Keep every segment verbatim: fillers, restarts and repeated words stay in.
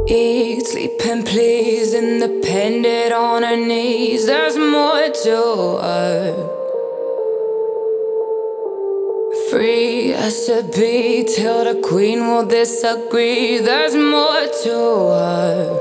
Eat, sleep and please, independent on her knees. There's more to her. Free as to be till the queen will disagree. There's more to her.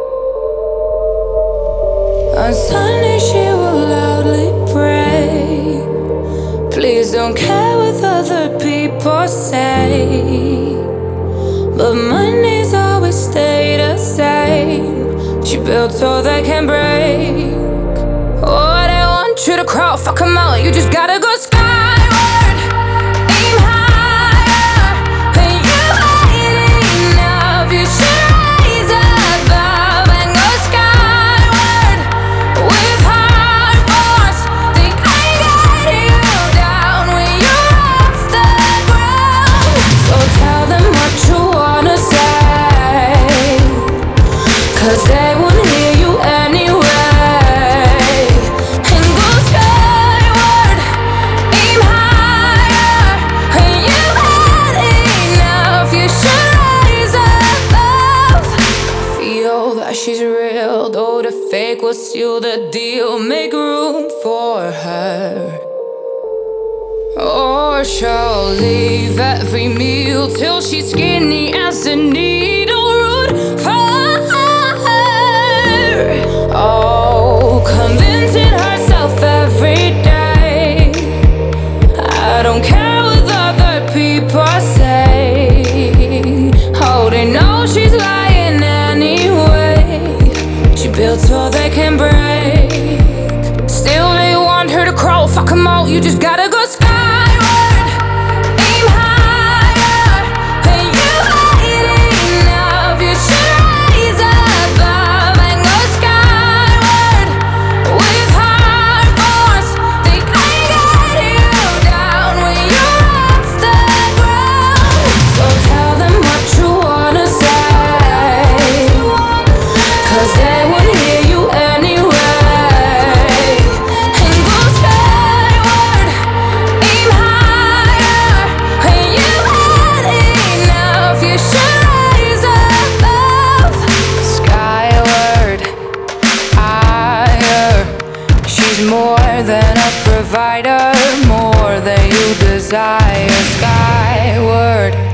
On Sunday she will loudly pray. Please don't care what other people say, but Mondays always stay the same. She built so they can break. Oh, they want you to crawl, fuck 'em out. You just gotta go skyward, aim higher. When you ain't enough, you should rise above and go skyward with hard force. Think I got you down when you're off the ground. So tell them what you wanna say, 'cause they won't hear you anyway. And go skyward, aim higher. When you've had enough, you should rise above. Feel that she's real, though the fake will seal the deal. Make room for her, or she'll leave every meal till she's skinny as a needle root for her. Oh, convincing herself every day. I don't care what other people say. Oh, they know she's lying anyway. She built so they can break. Still they want her to crawl, fuck 'em out. You just gotta go skyward, aim higher. When you ain't enough, you should rise above and go skyward with hard force. Think I got you down when you're off the ground. So tell them what you wanna say, 'cause they won't hear you anyway. And go skyward, aim higher. When you've had enough, you should rise above. Skyward, higher. She's more than a provider, more than you desire. Skyward.